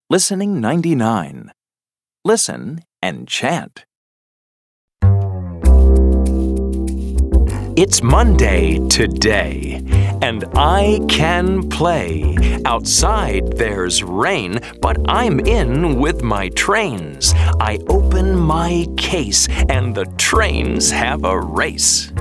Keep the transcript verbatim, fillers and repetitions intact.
Listening ninety-nine. Listen and chant. It's Monday today, and I can play. Outside there's rain, but I'm in with my trains. I open my case, and the trains have a race.